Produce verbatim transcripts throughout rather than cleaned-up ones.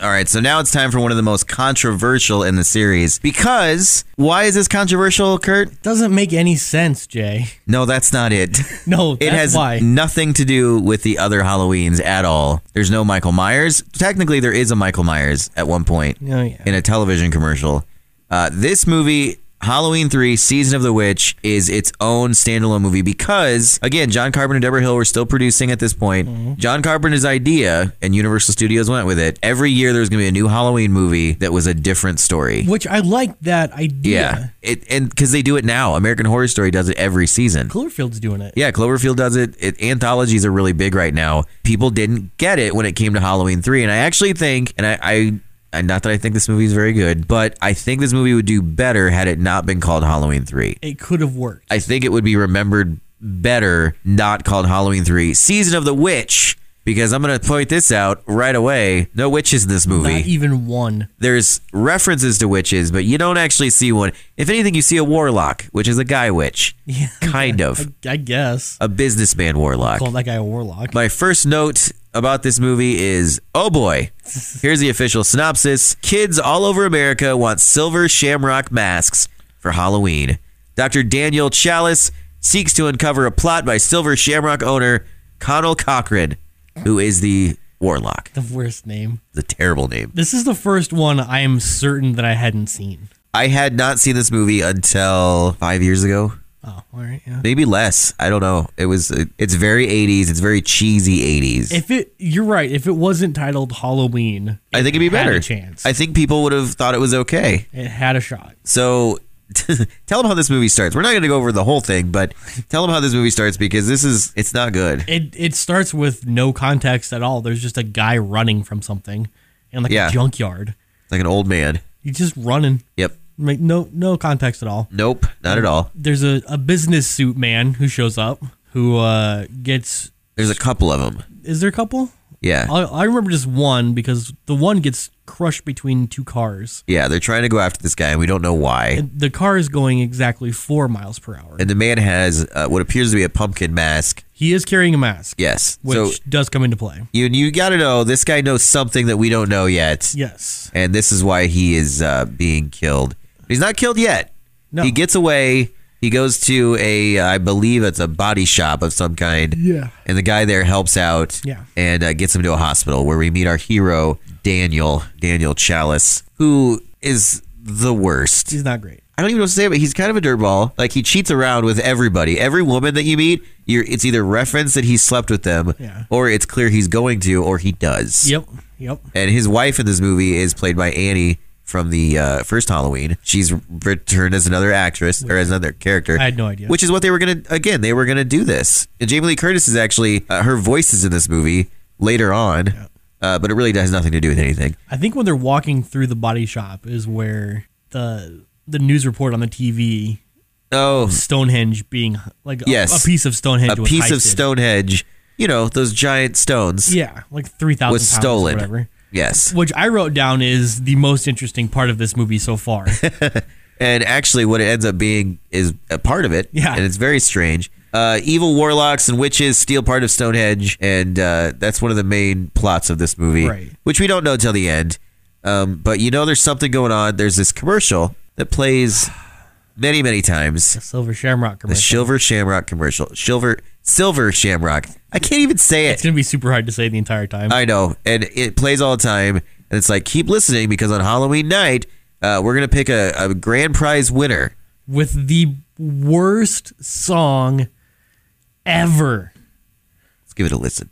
All right, so now it's time for one of the most controversial in the series. Because, why is this controversial, Kurt? Doesn't make any sense, Jay. No, that's not it. No, that's it has why. nothing to do with the other Halloweens at all. There's no Michael Myers. Technically, there is a Michael Myers at one point Oh, yeah. in a television commercial. Uh, this movie, Halloween three, Season of the Witch, is its own standalone movie because, again, John Carpenter and Deborah Hill were still producing at this point. Mm-hmm. John Carpenter's idea, and Universal Studios went with it, every year there was going to be a new Halloween movie that was a different story. Which I like that idea. Yeah, it, and because they do it now. American Horror Story does it every season. Cloverfield's doing it. Yeah, Cloverfield does it. it. Anthologies are really big right now. People didn't get it when it came to Halloween three, and I actually think, and I... I And not that I think this movie is very good, but I think this movie would do better had it not been called Halloween three. It could have worked. I think it would be remembered better not called Halloween three. Season of the Witch, because I'm going to point this out right away. No witches in this movie. Not even one. There's references to witches, but you don't actually see one. If anything, you see a warlock, which is a guy witch. Yeah, kind of. I, I guess. A businessman warlock. Call that guy a warlock. My first note about this movie is, oh boy, here's the official synopsis. Kids all over America want silver shamrock masks for Halloween. Doctor Daniel Chalice seeks to uncover a plot by silver shamrock owner Connell Cochran, who is the warlock. The worst name. The terrible name. This is the first one I am certain that I hadn't seen. I had not seen this movie until five years ago. Oh, all right, yeah. Maybe less. I don't know. It was. It's very eighties. It's very cheesy eighties. If it, you're right. If it wasn't titled Halloween, I think it'd be better. Had a chance. I think people would have thought it was okay. It had a shot. So, tell them how this movie starts. We're not going to go over the whole thing, but tell them how this movie starts because this is. It's not good. It it starts with no context at all. There's just a guy running from something in like yeah. a junkyard. Like an old man. He's just running. Yep. Like no no context at all. Nope, not at all. There's a, a business suit man who shows up who uh, gets... There's a couple of them. Is there a couple? Yeah. I, I remember just one because the one gets crushed between two cars. Yeah, they're trying to go after this guy and we don't know why. And the car is going exactly four miles per hour. And the man has uh, what appears to be a pumpkin mask. He is carrying a mask. Yes. Which so, does come into play. You you got to know this guy knows something that we don't know yet. Yes. And this is why he is uh, being killed. He's not killed yet. No. He gets away. He goes to a, I believe it's a body shop of some kind. Yeah. And the guy there helps out. Yeah. And uh, gets him to a hospital where we meet our hero, Daniel, Daniel Chalice, who is the worst. He's not great. I don't even know what to say, but he's kind of a dirtball. Like, he cheats around with everybody. Every woman that you meet, you're, it's either referenced that he slept with them, yeah. or it's clear he's going to, or he does. Yep, yep. And his wife in this movie is played by Annie from the uh, first Halloween. She's returned as another actress, or as another character. I had no idea. Which is what they were going to, again, they were going to do this. And Jamie Lee Curtis is actually, uh, her voice is in this movie later on, yeah. uh, but it really has nothing to do with anything. I think when they're walking through the body shop is where the the news report on the T V oh Stonehenge being like yes. a, a piece of Stonehenge a was piece heisted. of Stonehenge, you know, those giant stones, yeah, like three thousand was pounds stolen. Or whatever. Yes, which I wrote down is the most interesting part of this movie so far. And actually what it ends up being is a part of it, yeah, and it's very strange. Uh, evil warlocks and witches steal part of Stonehenge, and uh, that's one of the main plots of this movie, right. which we don't know till the end. Um, but you know there's something going on. There's this commercial that plays many, many times. The Silver Shamrock commercial. The Silver Shamrock commercial. Silver, Silver Shamrock. I can't even say it. It's going to be super hard to say the entire time. I know. And it plays all the time. And it's like, keep listening because on Halloween night, uh, we're going to pick a, a grand prize winner. With the worst song ever. Let's give it a listen.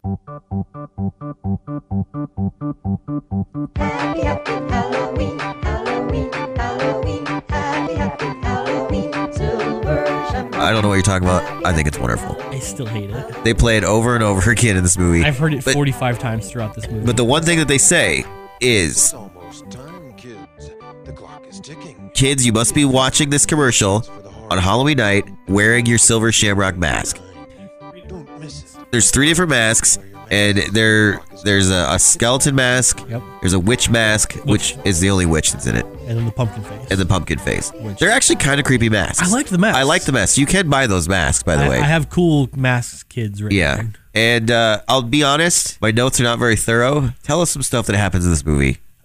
Happy, happy Halloween, Halloween, Halloween, happy, happy Halloween, Silver Shamrock. I don't know what you're talking about. I think it's wonderful. I still hate it. They play it over and over again in this movie. I've heard it but, forty-five times throughout this movie. But the one thing that they say is, it's almost time, kids. The clock is ticking. Kids, you must be watching this commercial on Halloween night wearing your Silver Shamrock mask. Don't miss it. There's three different masks, and there there's a, a skeleton mask. Yep. There's a witch mask, which is the only witch that's in it. And then the pumpkin face. And the pumpkin face. Which, They're actually kind of creepy masks. I like the masks. I like the masks. You can buy those masks, by the I, way. I have cool masks kids right Yeah. now. And uh, I'll be honest, my notes are not very thorough. Tell us some stuff that happens in this movie.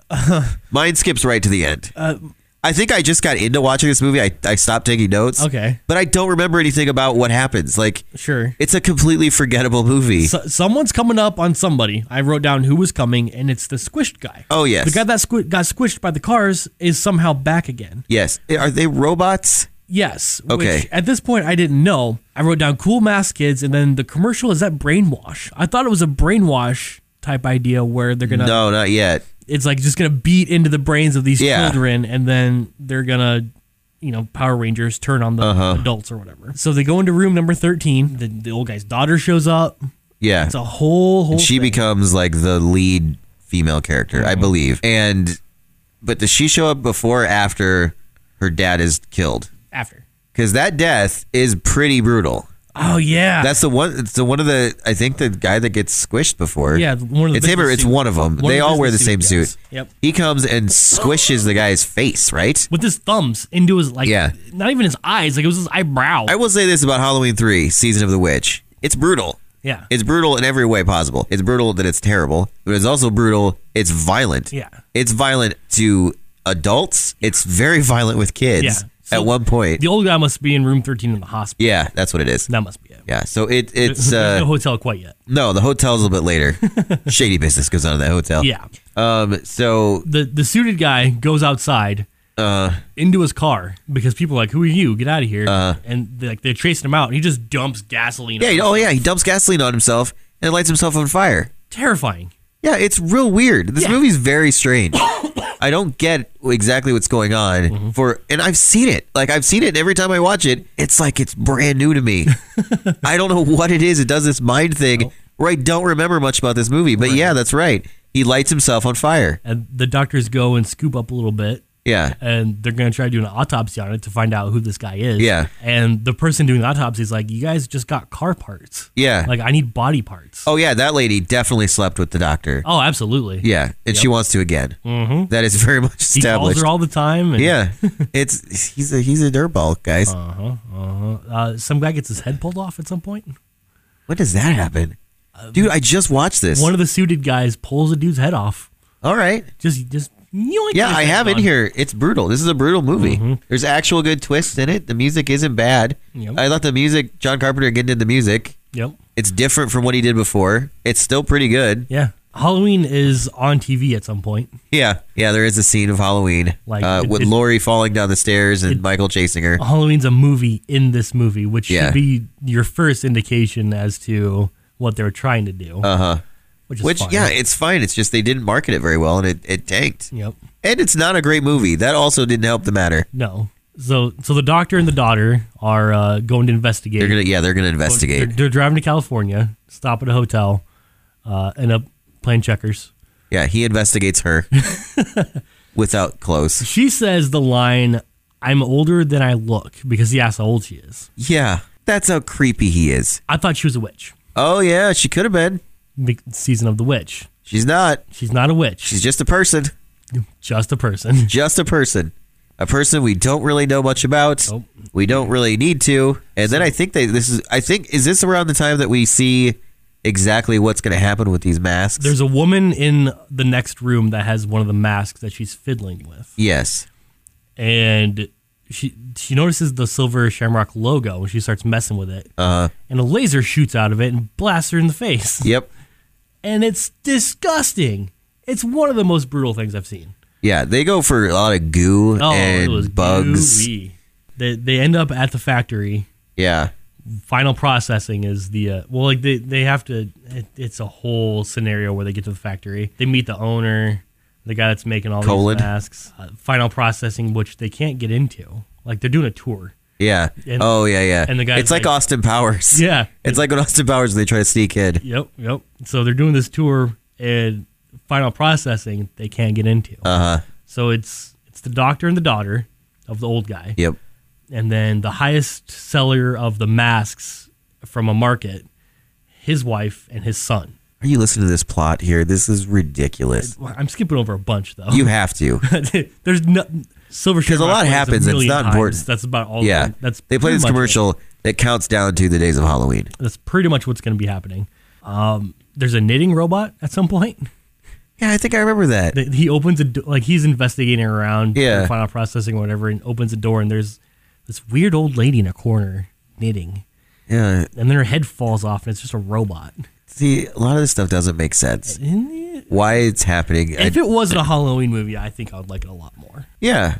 Mine skips right to the end. Uh, I think I just got into watching this movie. I, I stopped taking notes. Okay. But I don't remember anything about what happens. Like, Sure. it's a completely forgettable movie. So, someone's coming up on somebody. I wrote down who was coming, and it's the squished guy. Oh, yes. The guy that squi- got squished by the cars is somehow back again. Yes. Are they robots? Yes. Okay. Which at this point I didn't know. I wrote down cool mask kids, and then the commercial is that brainwash. I thought it was a brainwash type idea where they're gonna. No, not yet. It's like just gonna beat into the brains of these Yeah. children, and then they're gonna, you know, Power Rangers turn on the Uh-huh. adults or whatever. So they go into room number thirteen. The, the old guy's daughter shows up. Yeah. It's a whole whole. And she thing. becomes like the lead female character, I believe. And, but does she show up before or after her dad is killed? after. Because that death is pretty brutal. Oh yeah. That's the one. It's the one of the. I think the guy that gets squished before. Yeah, one of the It's him or business it's suit- one of them. one of They the all wear the business same suit suit. guys. Yep. He comes and squishes the guy's face. Right. With his thumbs into his like. Yeah. Not even his eyes. Like it was his eyebrow. I will say this about Halloween three, Season of the Witch. It's brutal. yeah. It's brutal in every way possible. It's brutal that it's terrible, but it's also brutal. It's violent. Yeah. It's violent to adults. It's very violent with kids. Yeah. So at one point. The old guy must be in room thirteen in the hospital. Yeah, that's what it is. That must be it. Yeah. So it it's There's no uh, hotel quite yet. no, the hotel's a little bit later. Shady business goes on in that hotel. Yeah. Um. So The the suited guy goes outside uh. into his car because people are like, "Who are you? Get out of here!" Uh. and they're like they're chasing him out, and he just dumps gasoline. Yeah. on he- him. Oh yeah. He dumps gasoline on himself and lights himself on fire. Terrifying. Yeah. It's real weird. This Yeah. movie's very strange. I don't get exactly what's going on Mm-hmm. for, and I've seen it. Like I've seen it. And every time I watch it, it's like it's brand new to me. I don't know what it is. It does this mind thing where I don't remember much about this movie. But yeah, that's right. He lights himself on fire. And the doctors go and scoop up a little bit, Yeah. and they're going to try to do an autopsy on it to find out who this guy is. Yeah. And the person doing the autopsy is like, "You guys just got car parts. Yeah. Like I need body parts." Oh yeah, that lady definitely slept with the doctor. Oh, absolutely. Yeah, and she wants to again. Mm-hmm. That is very much He calls established. her all the time. And, Yeah, it's he's a he's a dirtball, guys. Uh-huh, uh-huh. Uh, some guy gets his head pulled off at some point. When does that happen, dude? I just watched this. One of the suited guys pulls a dude's head off. All right. Just, just yoink, Yeah, his I head's have in gone. here. It's brutal. This is a brutal movie. There's actual good twists in it. The music isn't bad. Yep. I thought the music, John Carpenter getting into the music. Yep. It's different from what he did before. It's still pretty good. Yeah. Halloween is on T V at some point. Yeah, yeah. There is a scene of Halloween, Like, uh, it- with it- Lori falling down the stairs and Michael chasing her. Halloween's a movie in this movie, which Yeah. should be your first indication as to what they were trying to do. Uh huh. which is Which, fine. yeah, it's fine. It's just they didn't market it very well, and it, it tanked. Yep. And it's not a great movie. That also didn't help the matter. No. So, so the doctor and the daughter are uh, going to investigate. They're gonna, yeah, they're gonna They're, investigate. they're driving to California, stop at a hotel, uh, end up playing checkers. Yeah, he investigates her without clothes. She says the line, "I'm older than I look," because he asks how old she is. Yeah, that's how creepy he is. I thought she was a witch. Oh yeah, she could have been. Big season of the witch. She's not. She's not a witch. She's just a person. just a person. Just a person. A person we don't really know much about. Nope. We don't really need to. And then I think they. This is. I think is this around the time that we see exactly what's going to happen with these masks? There's a woman in the next room that has one of the masks that she's fiddling with. Yes. And she she notices the silver shamrock logo and she starts messing with it. Uh. And a laser shoots out of it and blasts her in the face. Yep. And it's disgusting. It's one of the most brutal things I've seen. Yeah, they go for a lot of goo Oh, and it was bugs. gooey. They they end up at the factory. Yeah. Final processing is the uh, well, like they they have to. It, it's a whole scenario where they get to the factory. They meet the owner, the guy that's making all Colon. these masks. Uh, final processing, which they can't get into. Like they're doing a tour. Yeah. And- oh yeah, yeah. and the guy's it's like, like- Austin Powers. Yeah. It's like when Austin Powers they try to sneak in. Yep, yep. So they're doing this tour, and final processing they can't get into. Uh huh. So it's it's the doctor and the daughter of the old guy, Yep. and then the highest seller of the masks from a market, his wife and his son. Are you listening to this plot here? This is ridiculous. I'm skipping over a bunch though. You have to. There's no Silver Because a Shamrock lot plays happens, it's million not times. important. That's about all. Yeah. of it. That's They play pretty this much it. commercial that counts down to the days of Halloween. That's pretty much what's going to be happening. Um, there's a knitting robot at some point. Yeah, I think I remember that. that he opens a do- like he's investigating around, Yeah. final processing or whatever, and opens a door, and there's this weird old lady in a corner knitting, Yeah. and then her head falls off, and it's just a robot. See, a lot of this stuff doesn't make sense. Isn't it? Why it's happening. If I- it wasn't a Halloween movie, I think I would like it a lot more. yeah.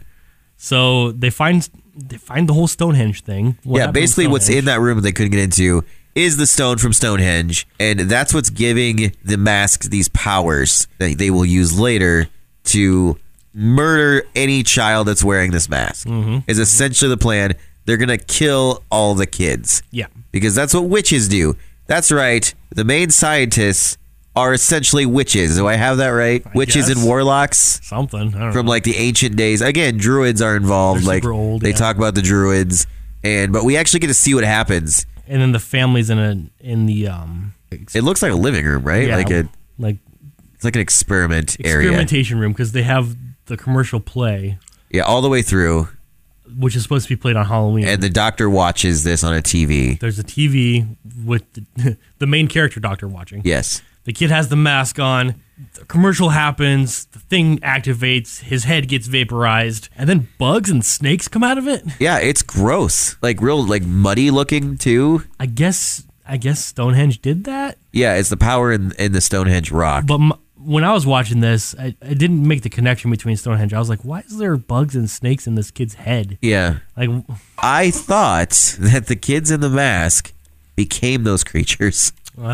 So they find they find the whole Stonehenge thing. What yeah, happened with basically what's in Stonehenge? that room that they couldn't get into is the stone from Stonehenge, and that's what's giving the masks these powers that they will use later to murder any child that's wearing this mask. Mm-hmm. Is essentially the plan. They're going to kill all the kids. Yeah. Because that's what witches do. That's right. The main scientists are essentially witches. Do I have that right? I witches guess. and warlocks Something. I don't from know. like the ancient days. Again, druids are involved. They're like super old, they yeah. talk about the druids, and but we actually get to see what happens. And then the family's in a in the um It looks like a living room, right? yeah, Like a like it's like an experiment area. experimentation room, because they have the commercial play, Yeah, all the way through, which is supposed to be played on Halloween. and the doctor watches this on a T V. There's a T V with the, the main character doctor watching. Yes. The kid has the mask on. The commercial happens. The thing activates. His head gets vaporized, and then bugs and snakes come out of it. Yeah, it's gross. Like real, like muddy looking too. I guess. I guess Stonehenge did that. Yeah, it's the power in in the Stonehenge rock. But m- when I was watching this, I, I didn't make the connection between Stonehenge. I was like, why is there bugs and snakes in this kid's head? Yeah, Like, I thought that the kids in the mask became those creatures,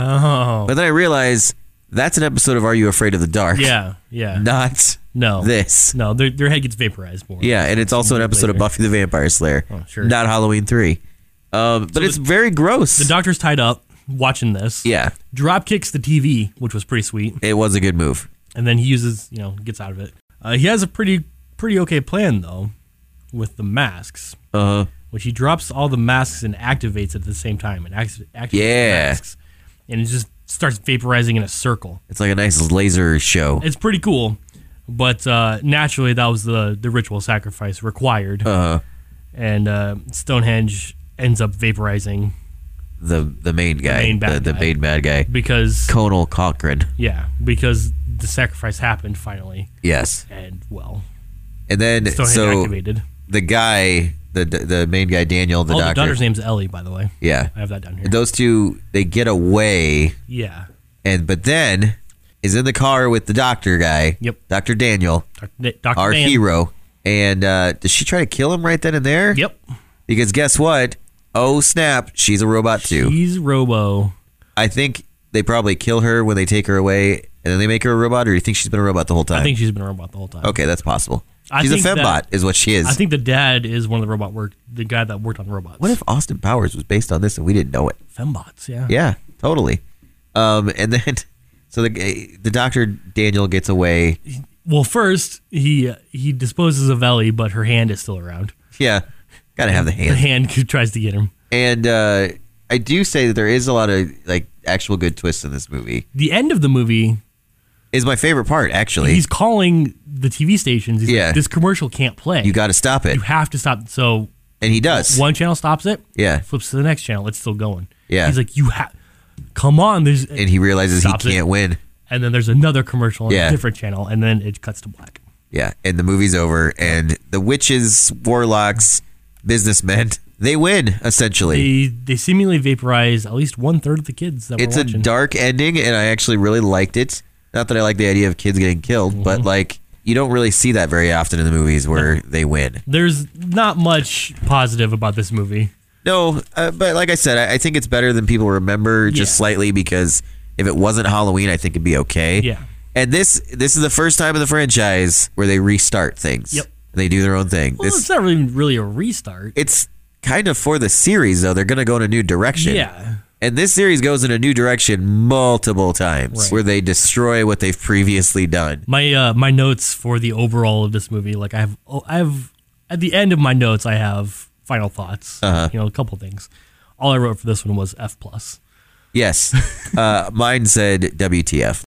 oh, but then I realized that's an episode of Are You Afraid of the Dark? yeah, yeah. Not No, this. No, their their head gets vaporized more. Yeah, and it's also an episode of Later. Buffy the Vampire Slayer. Oh, sure. Not Halloween three. Um, but it's very gross. The doctor's tied up watching this. yeah, Drop kicks the T V, which was pretty sweet, it was a good move. and then he uses, you know, gets out of it. Uh, he has a pretty pretty okay plan though, with the masks, Uh huh. which he drops all the masks and activates at the same time, and act- activates Yeah. the masks, and it just starts vaporizing in a circle. It's like a nice laser show. It's pretty cool, but uh, naturally that was the the ritual sacrifice required, Uh huh. and uh, Stonehenge ends up vaporizing The the main guy, main bad the, the guy. main bad guy, because Conal Cochran. yeah, because the sacrifice happened finally, Yes, and well, and then Stonehenge so activated. the guy, the the main guy, Daniel, the oh, the doctor. daughter's name's Ellie, by the way. Yeah, I have that down here. those two they get away, Yeah. and but then is in the car with the doctor guy. Yep. Doctor Daniel, Doctor Doctor our Dan. hero. And uh, does she try to kill him right then and there? Yep. Because guess what? Oh snap! She's a robot too. He's Robo. I think they probably kill her when they take her away, and then they make her a robot. Or do you think she's been a robot the whole time? I think she's been a robot the whole time. Okay, that's possible. I She's a think fembot, that- is what she is. I think the dad is one of the robot work, the guy that worked on robots. What if Austin Powers was based on this and we didn't know it? fembots? Yeah. Yeah, totally. Um, and then, so the the doctor Daniel gets away. Well, first he uh, he disposes of Ellie, but her hand is still around. Yeah, gotta have the The hand. hand tries to get him. And uh, I do say that there is a lot of like actual good twists in this movie. The end of the movie, Is my favorite part actually. he's calling the T V stations. He's Yeah. like, this commercial can't play. You got to stop it, You have to stop. So and he does. one channel stops it. Yeah. Flips to the next channel. It's still going. Yeah. He's like, you have. Come on. There's. And he realizes he Stops it. can't win. And then there's another commercial on Yeah. a different channel, and then it cuts to black. Yeah, and the movie's over, and the witches, warlocks, businessmen, they win essentially. They they seemingly vaporize at least one third of the kids that It's were a watching. dark ending, and I actually really liked it. Not that I like the idea of kids getting killed, Mm-hmm. but like you don't really see that very often in the movies where they win. There's not much positive about this movie. No, uh, but like I said, I, I think it's better than people remember, just Yeah. slightly, because if it wasn't Halloween, I think it'd be okay. Yeah. And this this is the first time in the franchise where they restart things. Yep. They do their own thing. Well, this it's not really really a restart. it's kind of for the series though. They're going to go in a new direction. Yeah. And this series goes in a new direction multiple times, Right. where they destroy what they've previously done. My uh, my notes for the overall of this movie, like I have oh, I have at the end of my notes, I have final thoughts. Uh-huh. You know, a couple things. All I wrote for this one was F plus. Yes, uh, mine said W T F.